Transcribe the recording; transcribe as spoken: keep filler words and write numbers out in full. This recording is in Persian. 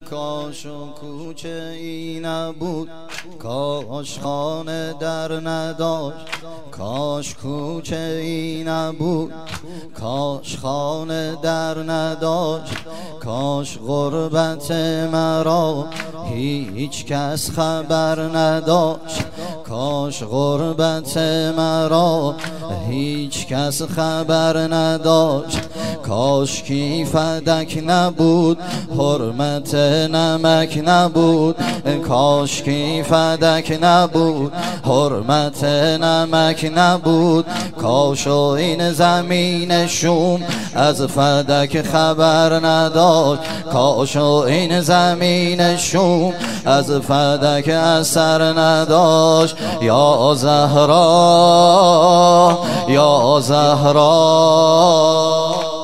کاش و کوچه ای نبود، کاش خانه در نداشت، کاش کوچه ای نبود، کاش خانه در نداشت، کاش غربت مرا هیچ کس خبر نداشت، کاش غربت مرا هیچ کس خبر نداشت، کاش کی فدک نبود حرمت نمک نبود، کاش کی فدک نبود حرمت نمک نبود، کاش این زمین شوم از فدک خبر نداشت، کاش این زمین شوم از فدک اثر نداشت. یا زهرا یا زهرا